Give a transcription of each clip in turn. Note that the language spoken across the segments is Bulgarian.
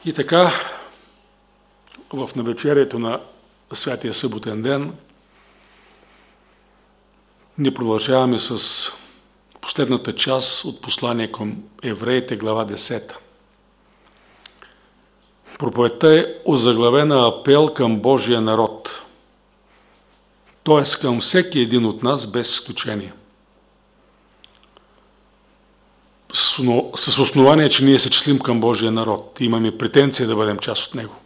И така, в навечерието на Святия съботен ден, ние продължаваме с последната част от послание към евреите, глава 10. Проповедта е озаглавена апел към Божия народ, т.е. към всеки един от нас без изключение. С основание, че ние се числим към Божия народ и имаме претенция да бъдем част от него.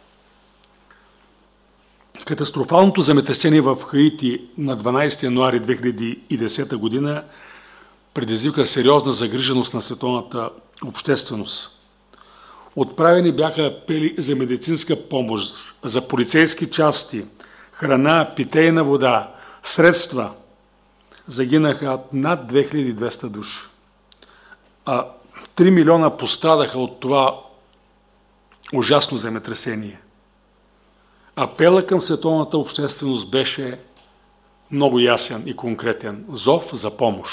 Катастрофалното земетресение в Хаити на 12 януари 2010 година предизвика сериозна загриженост на световната общественост. Отправени бяха апели за медицинска помощ, за полицейски части, храна, питейна вода, средства. Загинаха над 2200 души. А 3 милиона пострадаха от това ужасно земетресение. Апела към световната общественост беше много ясен и конкретен. Зов за помощ.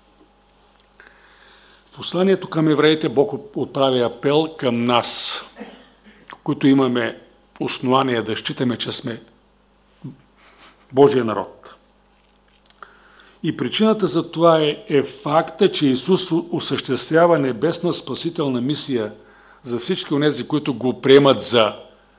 В посланието към евреите Бог отправя апел към нас, които имаме основание да считаме, че сме Божия народ. И причината за това е факта, че Исус осъществява небесна спасителна мисия за всички онези, които го приемат за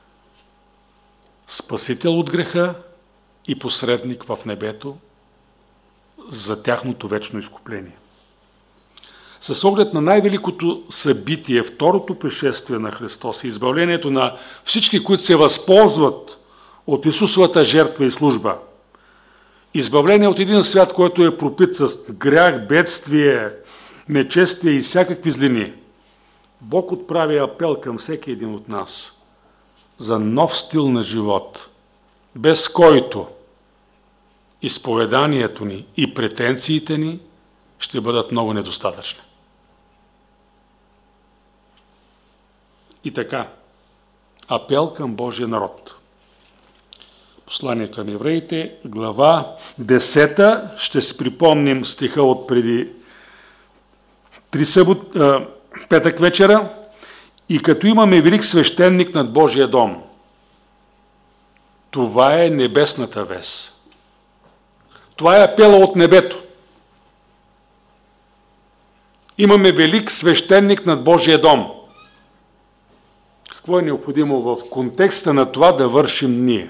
спасител от греха и посредник в небето за тяхното вечно изкупление. С оглед на най-великото събитие, второто пришествие на Христос и избавлението на всички, които се възползват от Исусовата жертва и служба, избавление от един свят, който е пропит с грях, бедствие, нечестие и всякакви злини, Бог отправя апел към всеки един от нас за нов стил на живот, без който изповеданието ни и претенциите ни ще бъдат много недостатъчни. И така, апел към Божия народ. Послание към евреите, глава 10, ще си припомним стиха от преди петък вечера. И като имаме велик свещеник над Божия дом, това е небесната вест. Това е апела от небето. Имаме велик свещеник над Божия дом. Какво е необходимо в контекста на това да вършим ние?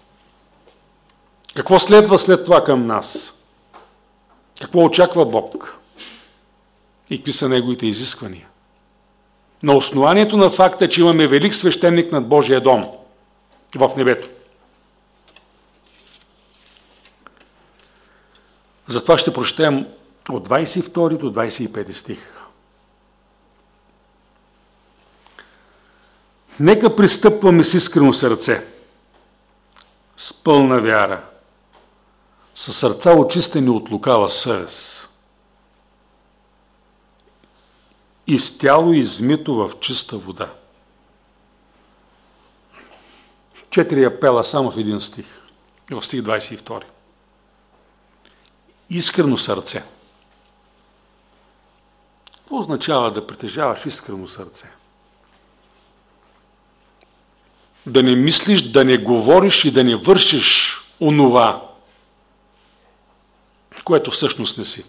Какво следва след това към нас? Какво очаква Бог? И какви са неговите изисквания? На основанието на факта, че имаме велик свещеник над Божия дом в небето. Затова ще прочетем от 22 до 25 стих. Нека пристъпваме с искрено сърце, с пълна вяра, с сърца очистени от лукава съвест и с тяло измито в чиста вода. 4 апела само в един стих, в стих 22. Искрено сърце. Какво означава да притежаваш искрено сърце? Да не мислиш, да не говориш и да не вършиш онова, което всъщност не си.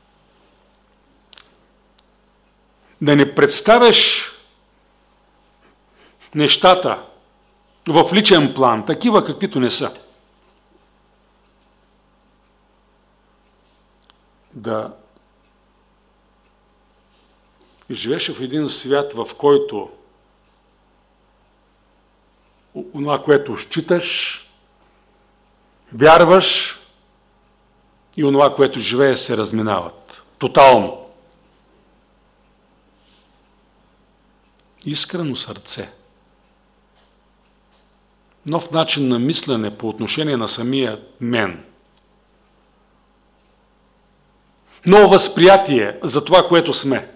Да не представяш нещата в личен план, такива каквито не са. Да живееш в един свят, в който онова, което считаш, вярваш и онова, което живееш, се разминават. Тотално. Искрено сърце. Нов начин на мислене по отношение на самия мен. Ново възприятие за това, което сме.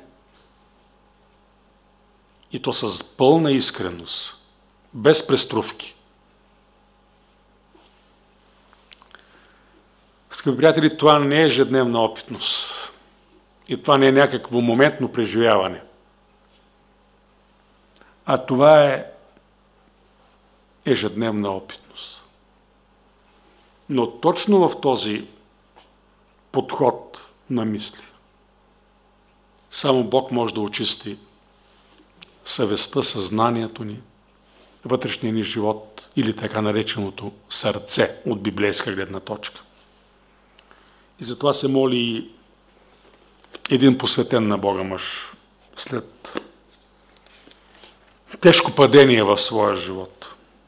И то с пълна искреност. Без преструвки. Скъпи приятели, това не е ежедневна опитност. И това не е някакво моментно преживяване. А това е ежедневна опитност. Но точно в този подход на мисли само Бог може да очисти съвестта, съзнанието ни, вътрешния ни живот или така нареченото сърце от библейска гледна точка. И затова се моли един посветен на Бога мъж след тежко падение в своя живот.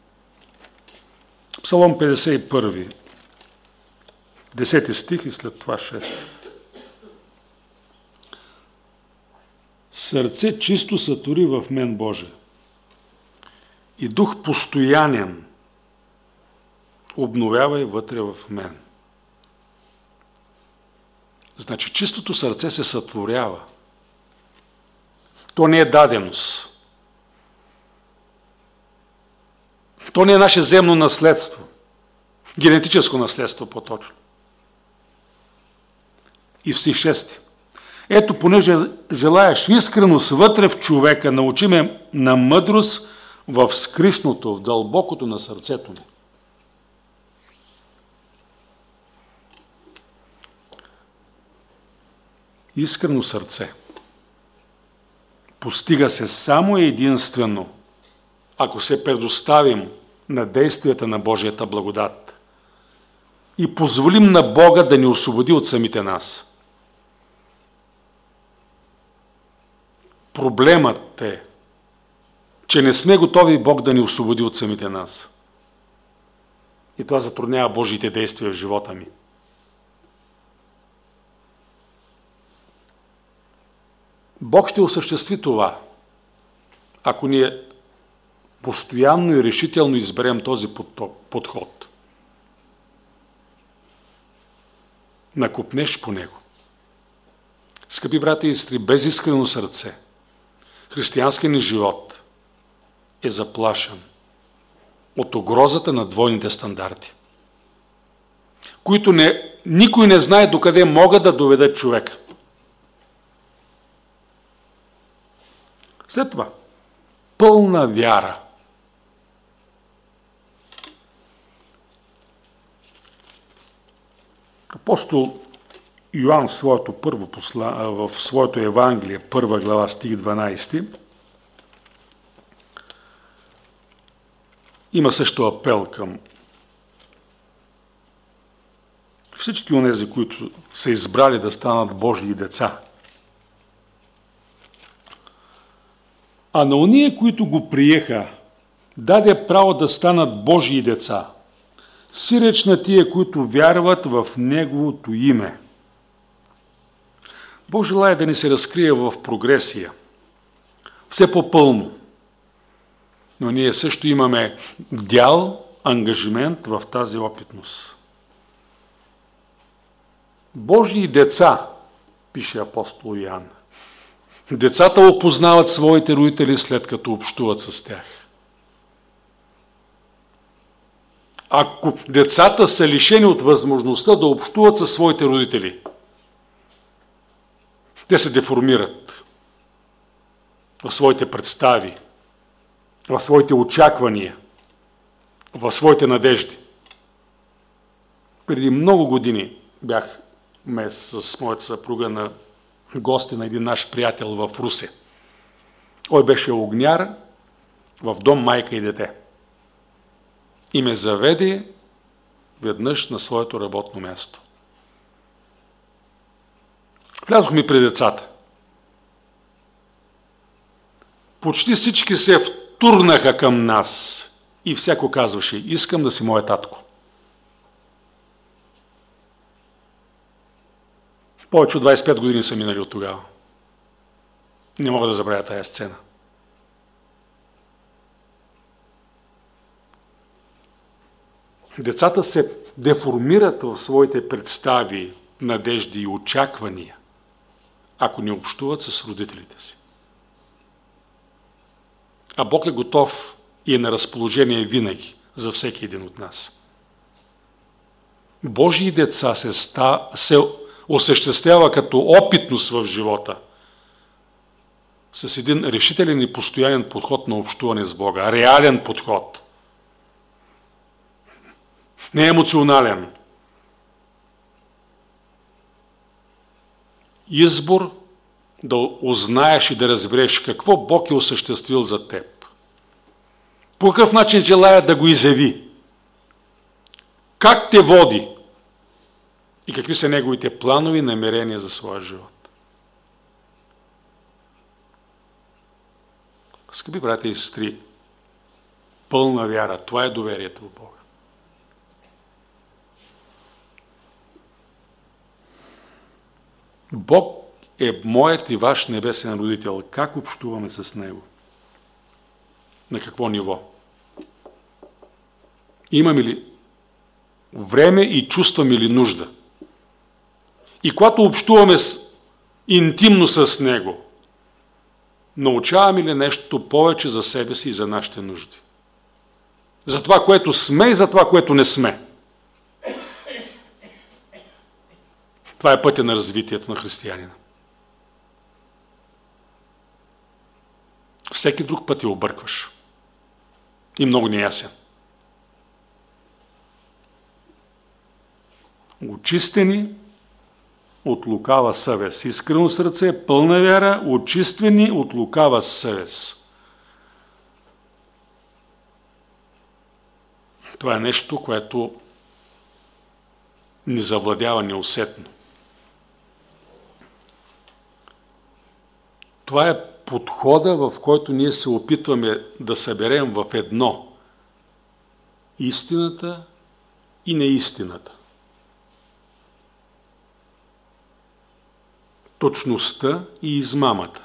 Псалом 51, 10 стих и след това 6. Сърце чисто сътвори в мен, Боже, и дух постоянен обновявай вътре в мен. Значи чистото сърце се сътворява. То не е даденост. То не е наше земно наследство. Генетическо наследство по-точно. И в стих 6. Ето, понеже желаеш искреност вътре в човека, научи ме на мъдрост в скришното, в дълбокото на сърцето ми. Искрено сърце постига се само единствено, ако се предоставим на действията на Божията благодат и позволим на Бога да ни освободи от самите нас. Проблемът е, че не сме готови Бог да ни освободи от самите нас. И това затруднява Божиите действия в живота ми. Бог ще осъществи това, ако ние постоянно и решително изберем този подход. Накопнеш по него. Скъпи брати и сестри, без искрено сърце, християнският ни живот е заплашен от угрозата на двойните стандарти, които никой не знае докъде могат да доведат човека. След това, пълна вяра. Апостол Йоан в своето Евангелие, 1 глава, стих 12, има също апел към всички онези, които са избрали да станат Божии деца. А на ония, които го приеха, даде право да станат Божии деца, сиреч на тия, които вярват в Неговото име. Бог желая да ни се разкрие в прогресия, все по-пълно. Но ние също имаме дял, ангажимент в тази опитност. Божии деца, пише апостол Йоан. Децата опознават своите родители след като общуват с тях. Ако децата са лишени от възможността да общуват със своите родители, те се деформират в своите представи, в своите очаквания, в своите надежди. Преди много години бях с моята съпруга на гости на един наш приятел в Русе. Той беше огняр в дом майка и дете. И ме заведе веднъж на своето работно място. Влязохме при децата. Почти всички се втурнаха към нас и всяко казваше: искам да си моя татко. Повече от 25 години са минали от тогава. Не мога да забравя тая сцена. Децата се деформират в своите представи, надежди и очаквания, ако не общуват с родителите си. А Бог е готов и е на разположение винаги за всеки един от нас. Божии деца се осъществява като опитност в живота с с един решителен и постоянен подход на общуване с Бога. Реален подход. Не емоционален. Избор да узнаеш и да разбереш какво Бог е осъществил за теб. По какъв начин желая да го изяви. Как те води и какви са неговите планови намерения за своя живот. Скъпи братя и сестри, пълна вяра, това е доверието в Бога. Бог е моят и ваш небесен родител. Как общуваме с Него? На какво ниво? Имаме ли време и чувстваме ли нужда? И когато общуваме интимно с Него, научаваме ли нещо повече за себе си и за нашите нужди? За това, което сме и за това, което не сме. Това е пътя на развитието на християнина. Всеки друг път я объркваш. И много неясен. Очистени от лукава съвест. Искрено сърце, пълна вяра, очистени от лукава съвест. Това е нещо, което ни завладява неусетно. Това е подхода, в който ние се опитваме да съберем в едно истината и неистината. Точността и измамата.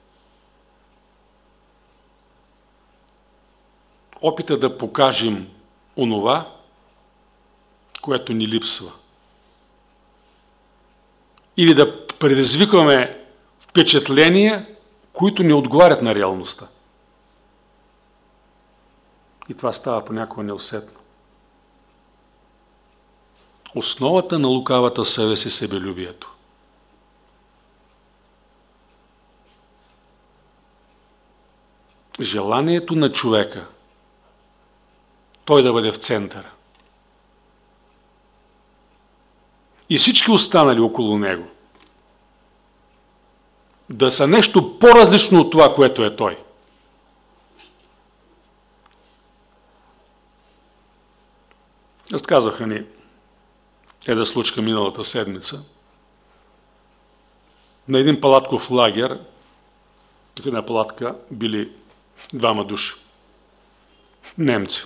Опита да покажем онова, което ни липсва. Или да предизвикваме впечатления, които не отговарят на реалността. И това става понякога неусетно. Основата на лукавата съвест е себелюбието. Желанието на човека той да бъде в центъра. И всички останали около него да са нещо по-различно от това, което е той. Разказаха ни една случка миналата седмица. На един палатков лагер, в една палатка били 2 души. Немци.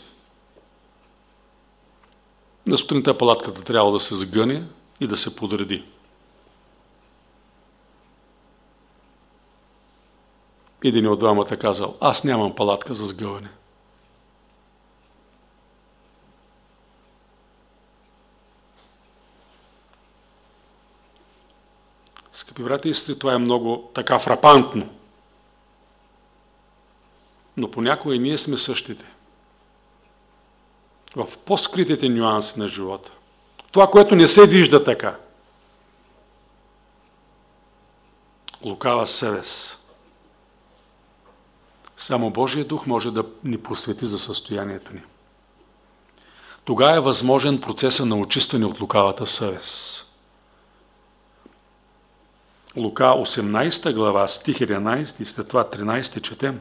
На сутринта палатката трябва да се сгъне и да се подреди. Един от двамата казал: аз нямам палатка за сгъване. Скъпи брати и сестри, това е много така фрапантно. Но понякога и ние сме същите. В по-скритите нюанси на живота. Това, което не се вижда така. Лукава съвест. Само Божия дух може да ни просвети за състоянието ни. Тогава е възможен процесът на очистване от лукавата съвест. Лука 18 глава, стих 11 и след това 13 четем.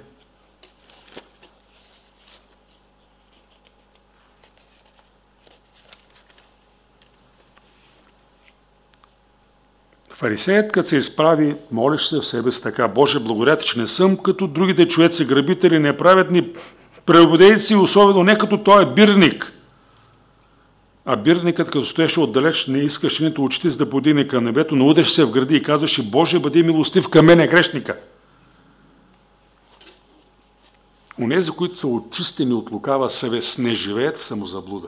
Фарисеят, като се изправи, молиш се в себе си така: Боже, благодаря ти, че не съм като другите човеци, грабители, неправедни, прелюбодейци, особено не като той е бирник. А бирникът, като стоеше отдалеч, не искаше нито очите си да подигне към небето, но удреше се в гърди и казваше: Боже, бъди милостив към мене, грешника. Онези, които са очистени от лукава съвест, не живеят в самозаблуда.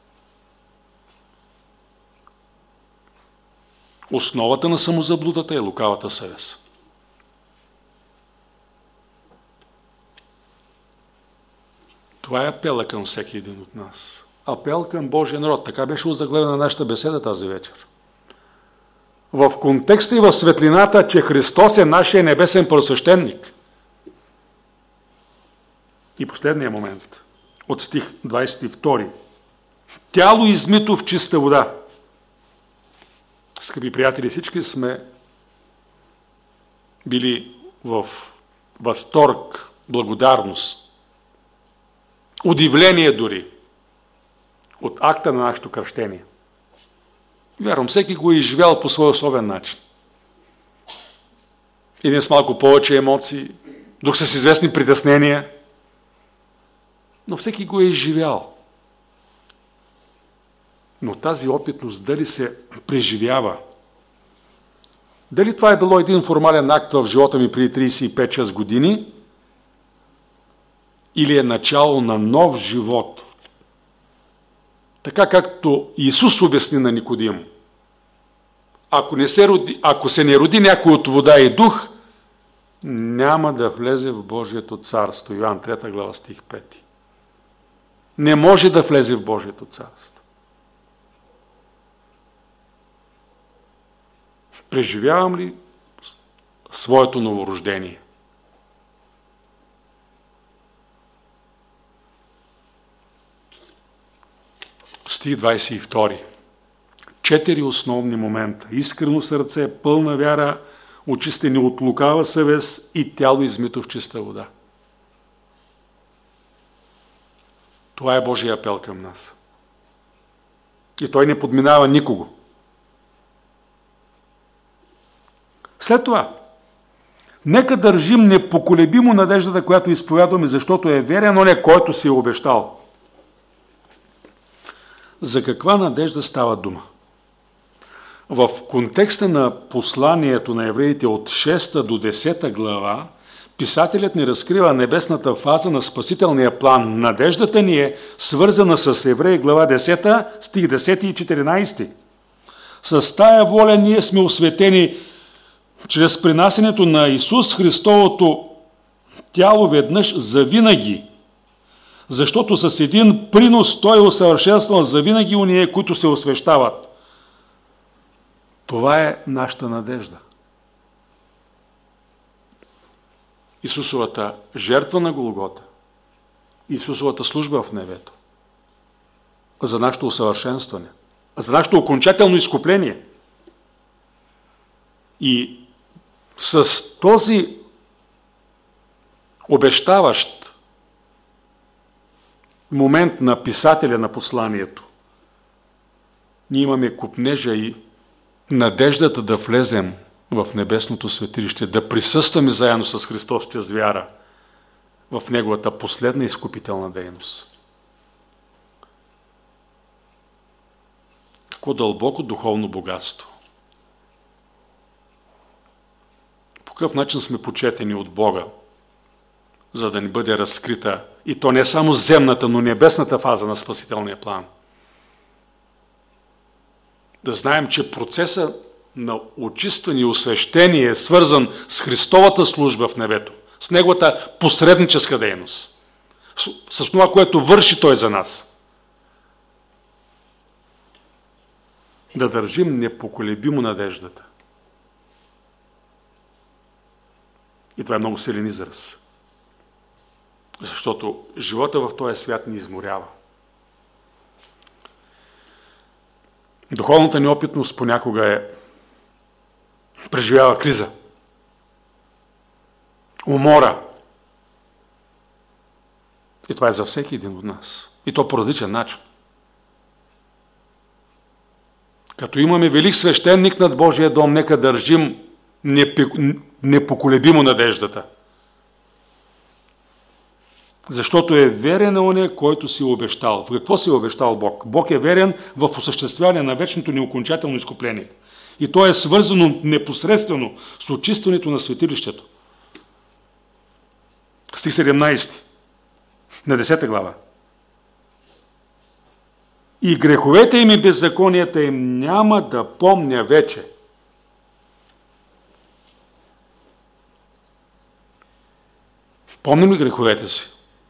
Основата на самозаблудата е лукавата съвест. Това е апела към всеки един от нас. Апел към Божия народ. Така беше озаглавена нашата беседа тази вечер. В контекста и в светлината, че Христос е нашия небесен първосвещеник. И последния момент от стих 22. Тяло измито в чиста вода. Скъпи приятели, всички сме били в възторг, благодарност, удивление дори от акта на нашето кръщение. Вярвам, всеки го е изживял по свой особен начин. Един с малко повече емоции, друг с известни притеснения, но всеки го е изживял. Но тази опитност дали се преживява? Дали това е било един формален акт в живота ми преди 35-6 години или е начало на нов живот? Така както Исус обясни на Никодим. Ако се не роди някой от вода и дух, няма да влезе в Божието царство. Йоан 3 глава стих 5. Не може да влезе в Божието царство. Преживявам ли своето новорождение? Стих 22. 4 основни момента. Искрено сърце, пълна вяра, очистени от лукава съвест и тяло измито в чиста вода. Това е Божия апел към нас. И той не подминава никого. След това, нека държим непоколебимо надеждата, която изповядваме, защото е верен оня, който се е обещал. За каква надежда става дума? В контекста на посланието на евреите от 6 до 10 глава, писателят ни разкрива небесната фаза на спасителния план. Надеждата ни е свързана с Евреи глава 10, стих 10 и 14. С тая воля ние сме осветени чрез принасянето на Исус Христовото тяло веднъж завинаги, защото с един принос Той е усъвършенствал завинаги уния, които се освещават. Това е нашата надежда. Исусовата жертва на Голгота, Исусовата служба в небето, за нашето усъвършенстване, за нашето окончателно изкупление. И с този обещаващ момент на писателя на посланието, ние имаме купнежа и надеждата да влезем в небесното светилище, да присъстваме заедно с Христос чрез вяра в Неговата последна изкупителна дейност. Какво дълбоко духовно богатство! По какъв начин сме почетени от Бога, за да ни бъде разкрита и то не само земната, но небесната фаза на спасителния план. Да знаем, че процесът на очистване и освещение е свързан с Христовата служба в небето, с Неговата посредническа дейност, с това, което върши Той за нас. Да държим непоколебимо надеждата. И това е много силен израз. Защото живота в този свят ни изморява. Духовната неопитност понякога преживява криза, умора. И това е за всеки един от нас. И то по различен начин. Като имаме велик свещеник над Божия дом, нека държим непоколебимо надеждата. Защото е верен на оня, който си обещал. В какво си обещал Бог? Бог е верен в осъществяване на вечното ни окончателно изкупление. И то е свързано непосредствено с очистването на светилището. Стих 17 на 10 глава. И греховете им и беззаконията им няма да помня вече. Помним ли греховете си?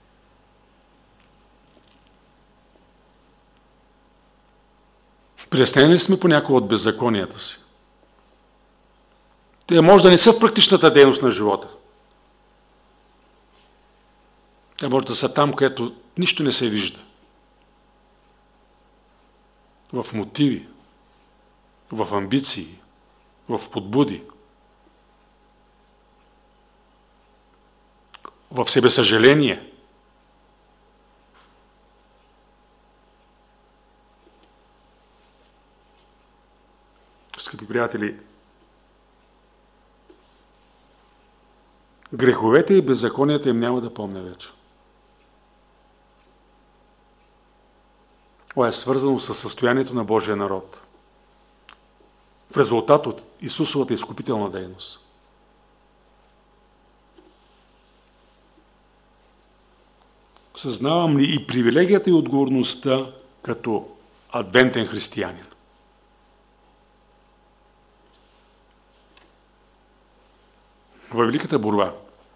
Притеснени ли сме понякога от беззаконията си? Те може да не са в практичната дейност на живота. Те може да са там, където нищо не се вижда. В мотиви, в амбиции, в подбуди, в себесъжаление. Скъпи приятели, греховете и беззаконията им няма да помня вече. Това е свързано с състоянието на Божия народ. В резултат от Исусовата изкупителна дейност. Съзнавам ли и привилегията и отговорността като адвентен християнин? Във великата борба,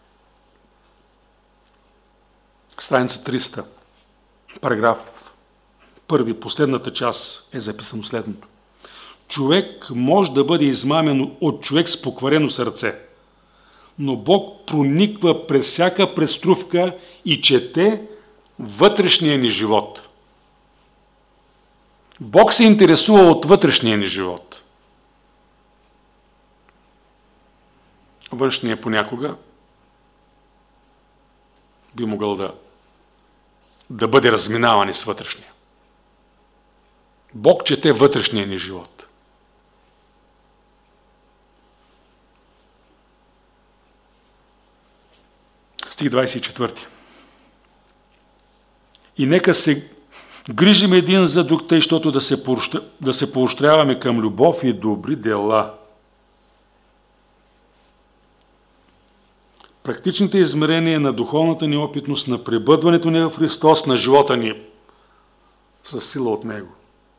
страница 300, параграф 1, последната част е записано следното. Човек може да бъде измамен от човек с покварено сърце, но Бог прониква през всяка преструвка и чете вътрешния ни живот. Бог се интересува от вътрешния ни живот. Външния понякога би могъл да бъде разминаван с вътрешния. Бог чете вътрешния ни живот. Стих 24. И нека се грижим един за друг, тъй, защото да се поощряваме към любов и добри дела. Практичните измерения на духовната ни опитност, на пребъдването ни в Христос, на живота ни с сила от Него.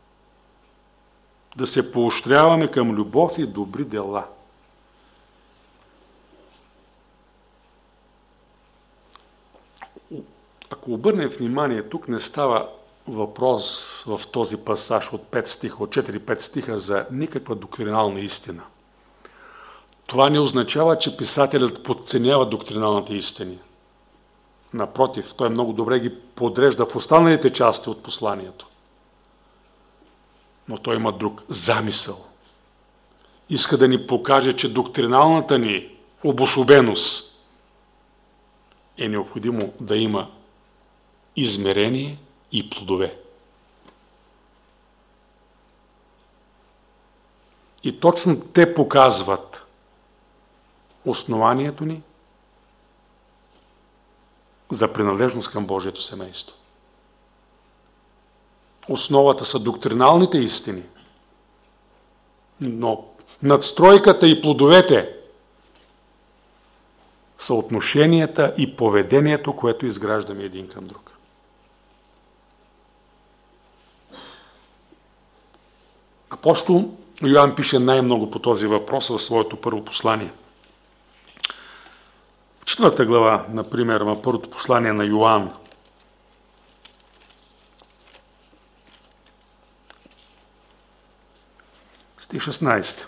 Да се поощряваме към любов и добри дела. Ако обърнем внимание, тук не става въпрос в този пасаж от 5 стиха, от 4-5 стиха за никаква доктринална истина. Това не означава, че писателят подценява доктриналните истини. Напротив, той много добре ги подрежда в останалите части от посланието. Но той има друг замисъл. Иска да ни покаже, че доктриналната ни обособеност е необходимо да има измерение и плодове. И точно те показват основанието ни за принадлежност към Божието семейство. Основата са доктриналните истини, но надстройката и плодовете са отношенията и поведението, което изграждаме един към друг. Апостол Йоан пише най-много по този въпрос в своето първо послание. 4 глава, например, на първото послание на Йоан. Стих 16.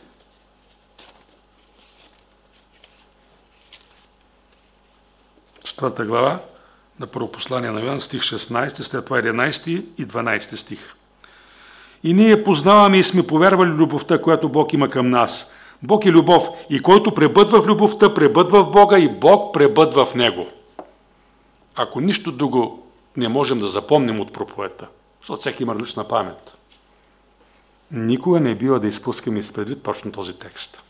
Четвърта глава на първо послание на Йоан, стих 16, след това 11 и 12 стих. И ние познаваме и сме повярвали любовта, която Бог има към нас. Бог е любов и който пребъдва в любовта, пребъдва в Бога и Бог пребъдва в Него. Ако нищо друго не можем да запомним от проповедта, защото всеки има различна памет, никога не бива да изпускаме изпредвид точно този текст.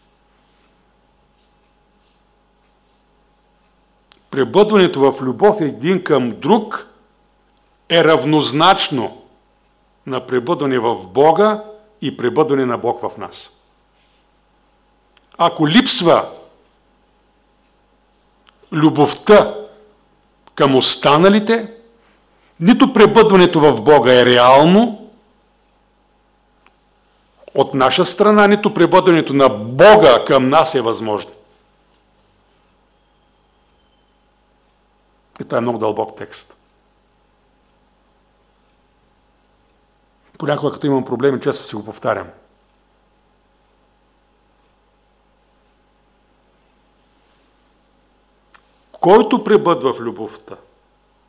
Пребъдването в любов един към друг е равнозначно на пребъдване в Бога и пребъдване на Бог в нас. Ако липсва любовта към останалите, нито пребъдването в Бога е реално от наша страна, нито пребъдването на Бога към нас е възможно. И това е много дълбок текст. Понякога, като имам проблеми, често си го повтарям. Който пребъдва в любовта,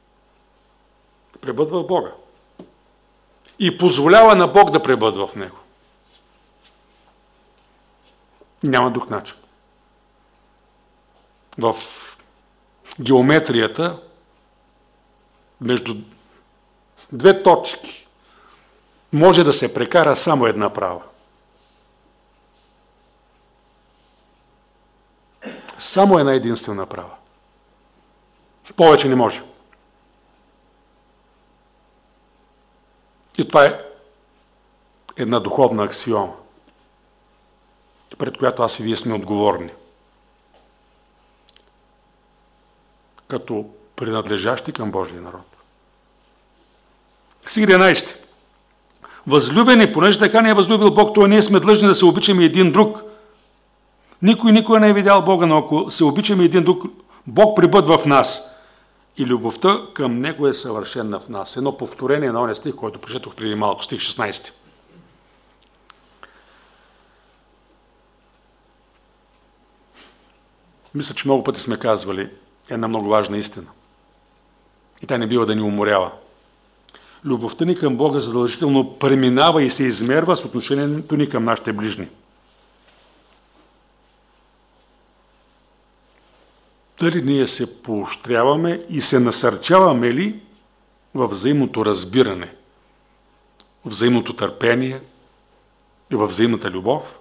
Пребъдва в Бога. И позволява на Бог да пребъдва в него. Няма друг начин. В геометрията между две точки може да се прекара само една права. Само една единствена права. Повече не може. И това е една духовна аксиома, пред която аз и вие сме отговорни. Като принадлежащи към Божия народ. Стих 11. Възлюбени, понеже така не е възлюбил Бог, това ние сме длъжни да се обичаме един друг. Никой не е видял Бога, но ако се обичаме един друг, Бог пребъдва в нас. И любовта към Него е съвършена в нас. Едно повторение на оня стих, който прочетох преди малко, стих 16. Мисля, че много пъти сме казвали една много важна истина. И тя не бива да ни уморява. Любовта ни към Бога задължително преминава и се измерва с отношението ни към нашите ближни. Дали ние се поощряваме и се насърчаваме ли във взаимното разбиране, в взаимното търпение и във взаимната любов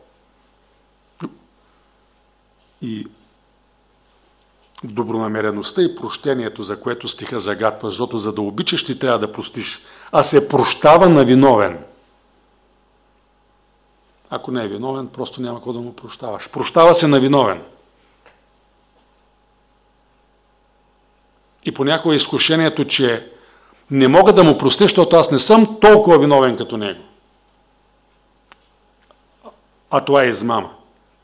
и добронамереността и прощението, за което стиха загатва, защото за да обичаш ти трябва да простиш, а се прощава на виновен. Ако не е виновен, просто няма какво да му прощаваш. Прощава се на виновен. И понякога изкушението, че не мога да му простя, защото аз не съм толкова виновен като него. А това е измама.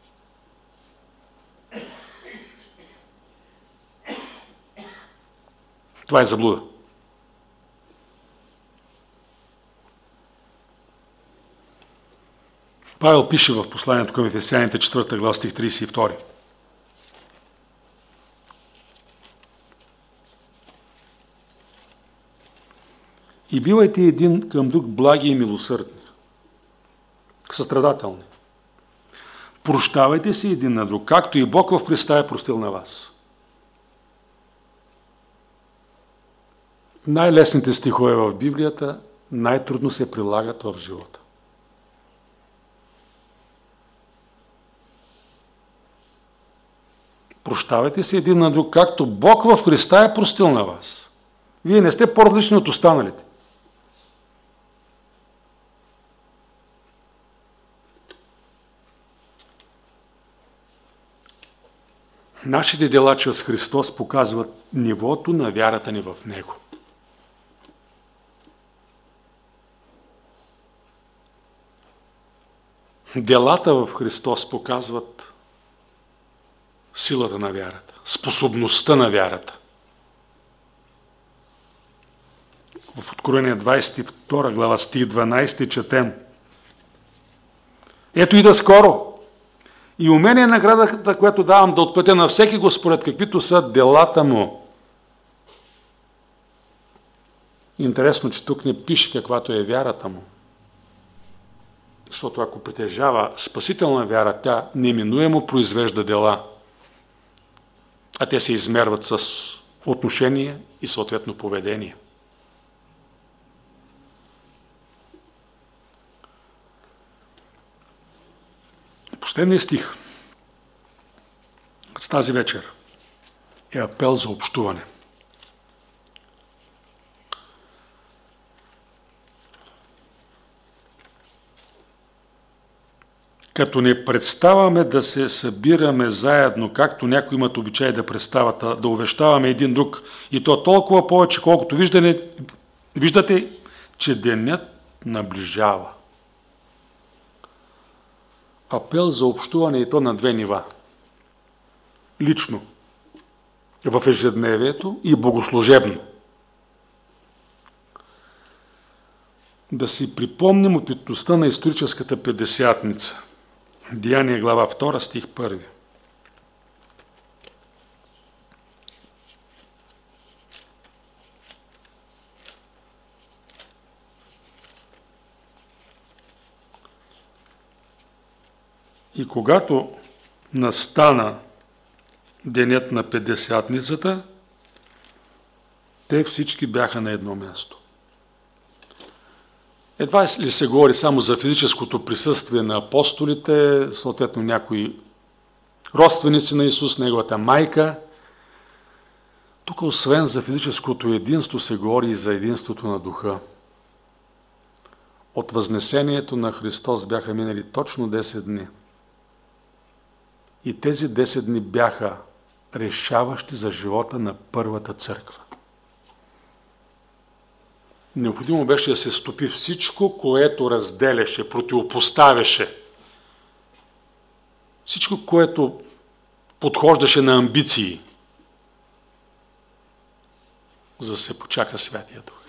Това е заблуда. Павел пише в посланието към Ефесяните 4 глава стих 32. И бивайте един към друг благи и милосърдни, състрадателни. Прощавайте се един на друг, както и Бог в Христа е простил на вас. Най-лесните стихове в Библията най-трудно се прилагат в живота. Прощавайте се един на друг, както Бог в Христа е простил на вас. Вие не сте по-различни от останалите. Нашите дела чрез Христос показват нивото на вярата ни в Него. Делата в Христос показват силата на вярата, способността на вярата. В Откровение 22 глава стих 12 четем: ето и да скоро. И у мен е наградата, която давам да отплатя на всеки го според каквито са делата му. Интересно, че тук не пише каквато е вярата му. Защото ако притежава спасителна вяра, тя неминуемо произвежда дела. А те се измерват с отношение и съответно поведение. Последният стих с тази вечер е апел за общуване. Като не представаме да се събираме заедно, както някои имат обичай да представят, да увещаваме един друг, и то толкова повече, колкото виждате, че денят наближава. Апел за общуване и то на две нива. Лично, в ежедневието, и богослужебно. Да си припомним опитността на историческата Петдесятница. Деяния глава 2, стих 1. И когато настана денят на Петдесятницата, те всички бяха на едно място. Едва ли се говори само за физическото присъствие на апостолите, съответно някои родственици на Исус, неговата майка. Тук освен за физическото единство се говори и за единството на духа. От възнесението на Христос бяха минали точно 10 дни. И тези 10 дни бяха решаващи за живота на първата църква. Необходимо беше да се стопи всичко, което разделяше, противопоставяше. Всичко, което подхождаше на амбиции, за да се почака Святия Дух.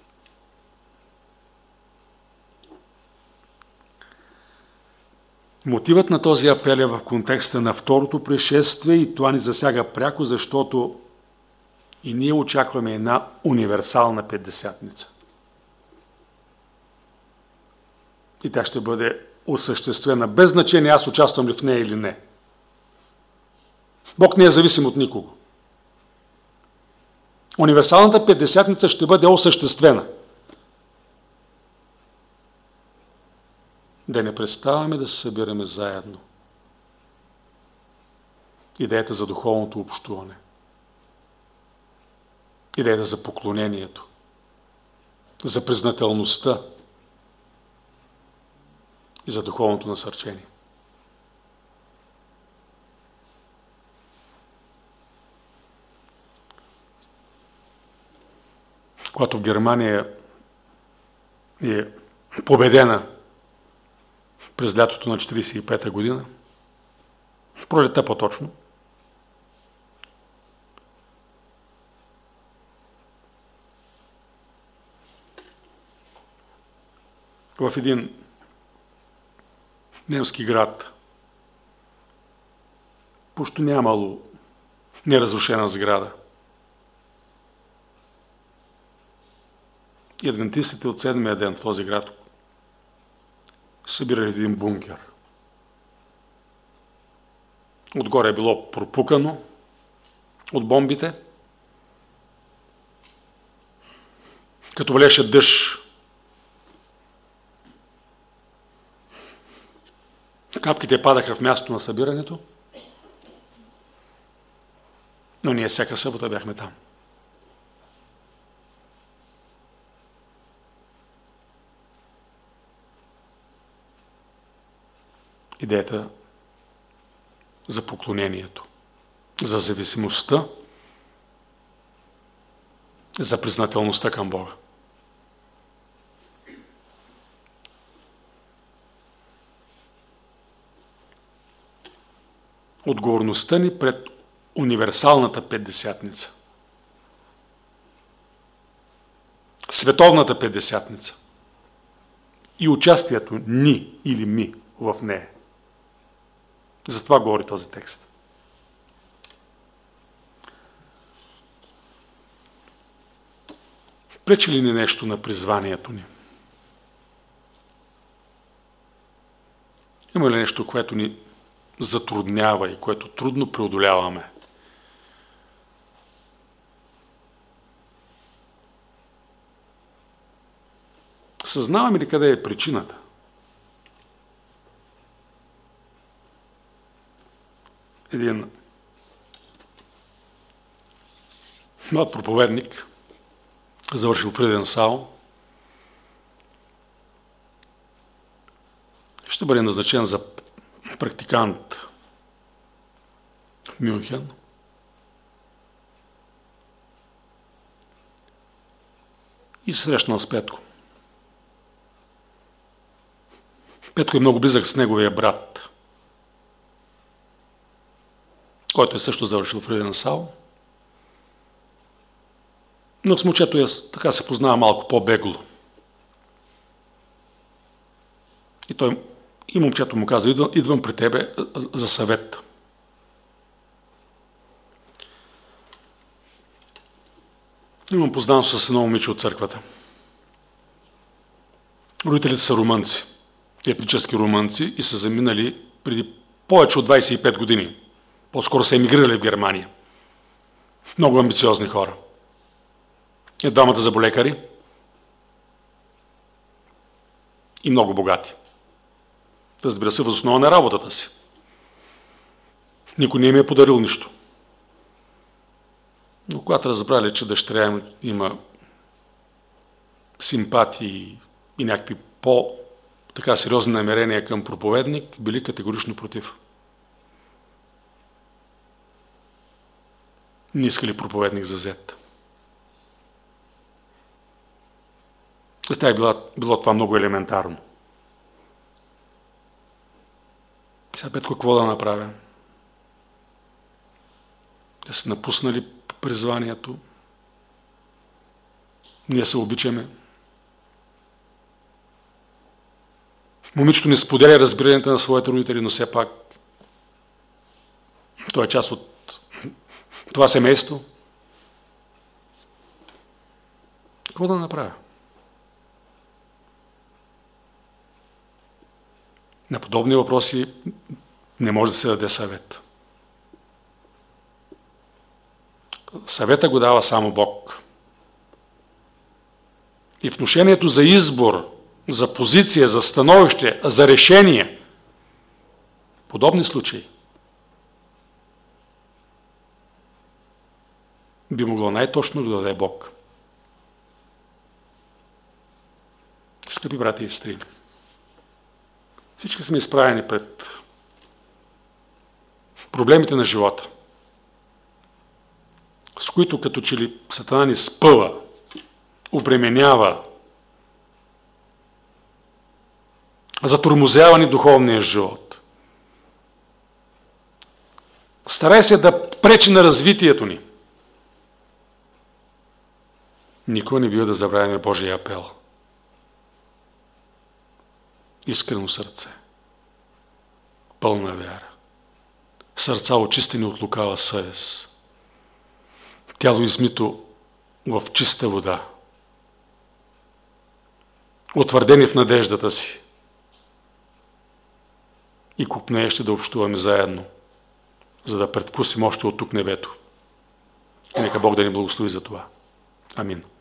Мотивът на този апел е в контекста на второто пришествие и това ни засяга пряко, защото и ние очакваме една универсална Петдесятница. И тя ще бъде осъществена, без значение аз участвам ли в нея или не. Бог не е зависим от никого. Универсалната Петдесятница ще бъде осъществена. Да не преставаме да се събираме заедно. Идеята за духовното общуване. Идеята за поклонението. За признателността. И за духовното насърчение. Когато в Германия е победена през лятото на 1945 година, пролетта по-точно, в един немски град почти нямало неразрушена сграда. И адвентистите от 7-я ден в този град събирали един бункер. Отгоре е било пропукано от бомбите. Като валеше дъжд, капките падаха в мястото на събирането, но ние всяка събота бяхме там. Идеята за поклонението, за зависимостта, за признателността към Бога. Отговорността ни пред универсалната Петдесятница. Световната Петдесятница. И участието ни или ми в нея. За това говори този текст. Пречи ли ни нещо на призванието ни? Има ли нещо, което ни затруднява и което трудно преодоляваме? Съзнаваме ли къде е причината? Един млад проповедник, завършил в Риденсал, ще бъде назначен за практикант в Мюнхен. И се срещнал с Петко. Петко е много близък с неговия брат, който е също завършил в Риденсал. Но с момчето така се познава малко по-бегло. И момчето му казва: идвам при тебе за съвет. Имам познанство с едно момиче от църквата. Родителите са румънци, етнически румънци, и са заминали преди повече от 25 години. По-скоро са емигрирали в Германия. Много амбициозни хора. И двамата зъболекари. И много богати. Разбира се, въз основа на работата си. Никой не им е подарил нищо. Но когато разбрали, че дъщеря им има симпатии и някакви по-така сериозни намерения към проповедник, били категорично против. Не искали проповедник за зет. За тях било това много елементарно. Сега, Петко, какво да направя? Да са напуснали призванието. Ние се обичаме. Момичето не споделя разбиранията на своите родители, но все пак той е част от това семейство. Какво да направя? На подобни въпроси не може да се даде съвет. Съвета го дава само Бог. И внушението за избор, за позиция, за становище, за решение, подобни случаи, би могло най-точно да даде Бог. Скъпи брати и сестри, всички сме изправени пред проблемите на живота, с които като че ли Сатана ни спъва, обременява, затормозява ни духовния живот. Старай се да пречи на развитието ни. Никога не бива да забравяме Божия апел. Искрено сърце, пълна вяра, сърца очистени от лукава съвест, тяло измито в чиста вода, утвърдени в надеждата си и купнее ще да общуваме заедно, за да предвкусим още от тук небето. И нека Бог да ни благослови за това. Амин.